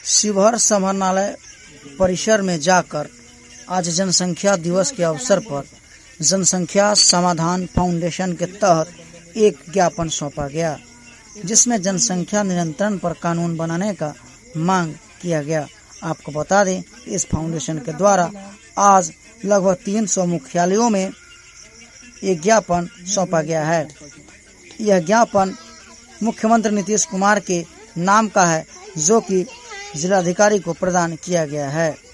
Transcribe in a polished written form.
शिवहर समाहरणालय परिसर में जाकर आज जनसंख्या दिवस के अवसर पर जनसंख्या समाधान फाउंडेशन के तहत एक ज्ञापन सौंपा गया, जिसमें जनसंख्या नियंत्रण पर कानून बनाने का मांग किया गया। आपको बता दें, इस फाउंडेशन के द्वारा आज लगभग 300 मुख्यालयों में एक ज्ञापन सौंपा गया है। यह ज्ञापन मुख्यमंत्री नीतीश कुमार के नाम का है, जो कि जिलाधिकारी को प्रदान किया गया है।